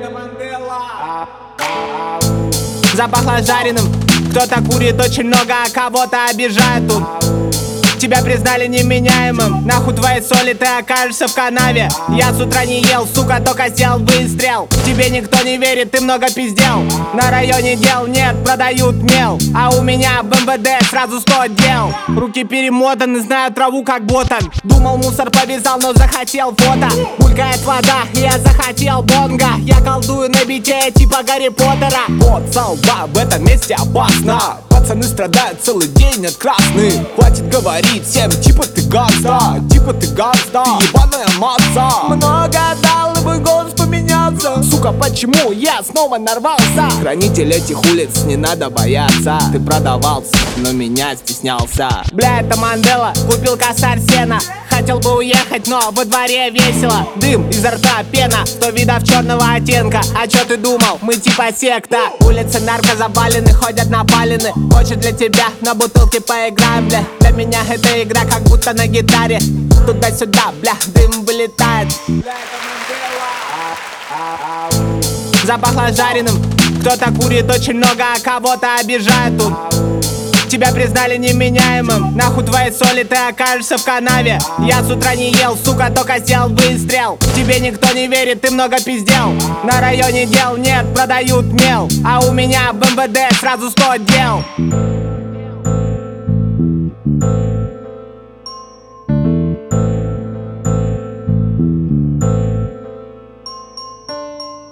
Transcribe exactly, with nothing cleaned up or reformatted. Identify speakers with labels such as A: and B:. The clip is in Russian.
A: Запахло жареным, кто-то курит очень много, а кого-то обижает тут. Тебя признали неменяемым, нахуй твои соли, ты окажешься в канаве. Я с утра не ел, сука, только сделал выстрел. Тебе никто не верит, ты много пиздел. На районе дел нет, продают мел. А у меня в эм вэ дэ сразу сто дел. Руки перемотаны, знаю траву как ботан. Думал мусор повязал, но захотел фото. Булькает вода, и я захотел бонга. Я колдую на бите типа Гарри Поттера. Вот солба, в этом месте опасно. Пацаны страдают целый день от красных. Хватит говорить всем, типа ты ганста, типа ты ганста, ты ебаная масса. Много дал, и мой голос поменялся. Сука, почему я снова нарвался? Хранитель этих улиц, не надо бояться. Ты продавался, но меня стеснялся. Бля, это Мандела, купил косарь сена. Хотел бы уехать, но во дворе весело. Дым изо рта, пена, сто видов черного оттенка. А чё ты думал? Мы типа секта. Улицы нарко завалены, ходят напалены. Хочет для тебя на бутылке поиграем, бля. Для меня эта игра как будто на гитаре. Туда-сюда, бля, дым вылетает. Запахло жареным, кто-то курит очень много, а кого-то обижает тут. Тебя признали неменяемым, нахуй твои соли, ты окажешься в канаве. Я с утра не ел, сука, только сделал выстрел. Тебе никто не верит, ты много пиздел. На районе дел нет, продают мел. А у меня в эм вэ дэ сразу сто дел.